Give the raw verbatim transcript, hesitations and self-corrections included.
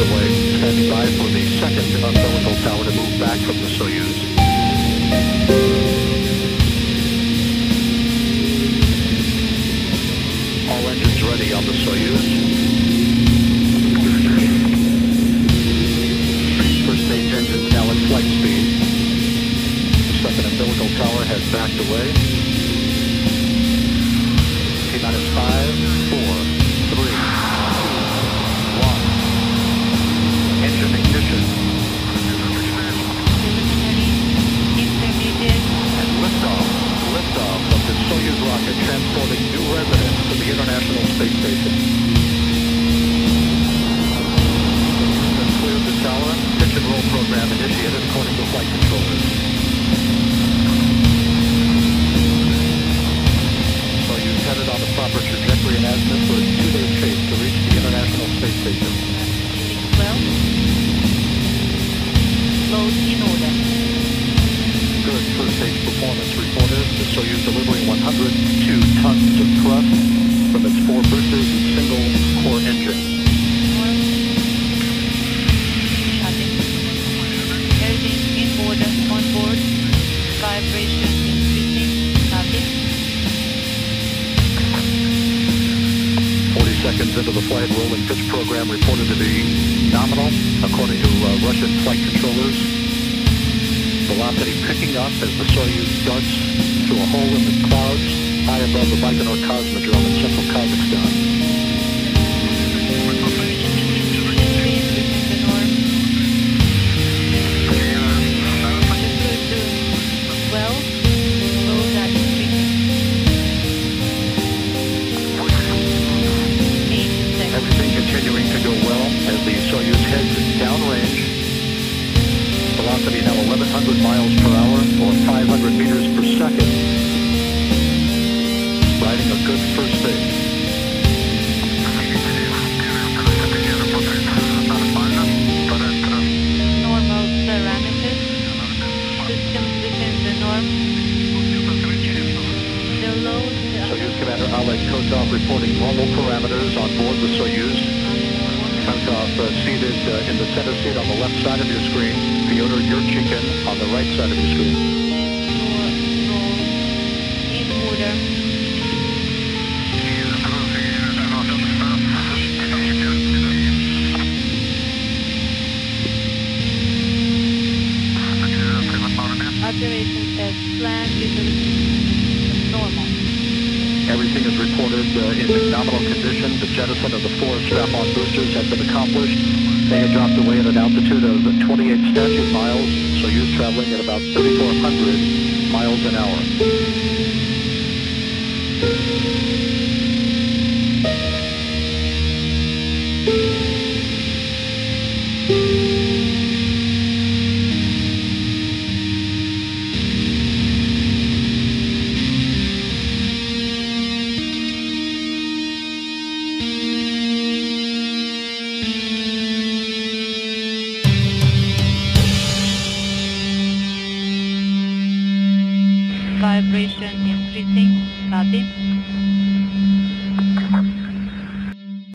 underway, standing by for the second umbilical tower to move back from the Soyuz. All engines ready on the Soyuz. First stage engines now at flight speed. The second umbilical tower has backed away. T-minus five, four, three, two, one. Engine ignition. And liftoff. Liftoff of the Soyuz rocket transporting new residents to the International Space Station. Has cleared the tower. Pitch and roll program initiated according to flight controllers. Soyuz headed on the proper trajectory and azimuth for its two-day chase to reach the International Space Station. Well, load in order. Good first stage performance reported. The Soyuz delivering one hundred two tons of thrust from its four boosters and single core engine. Everything in order on board. Vibration increasing. Copy. forty seconds into the flight, rolling pitch program reported to be nominal, according to uh, Russian flight controllers. Velocity picking up as the Soyuz darts through a hole in the clouds high above the Baikonur Cosmodrome in central Kazakhstan. Speed within the norm. Understood to well, load that increasing. Eight seconds. Everything continuing to go well as the Soyuz heads downrange. Velocity now eleven hundred miles per hour or five hundred meters per second. Riding a good first stage. Normal parameters. Systems within the norm. The load. Soyuz Commander Oleg Kotov reporting normal parameters on board the Soyuz. Kotov uh, seated uh, in the center seat on the left side of your screen. Fyodor Yurchikhin on the right side of your screen. Roll in order. Operations as planned with normal. Everything is reported uh, in nominal condition. The jettison of the four strap-on boosters has been accomplished. They had dropped away at an altitude of twenty-eight statute miles, Soyuz traveling at about thirty-four hundred miles an hour. Vibration increasing. Copy.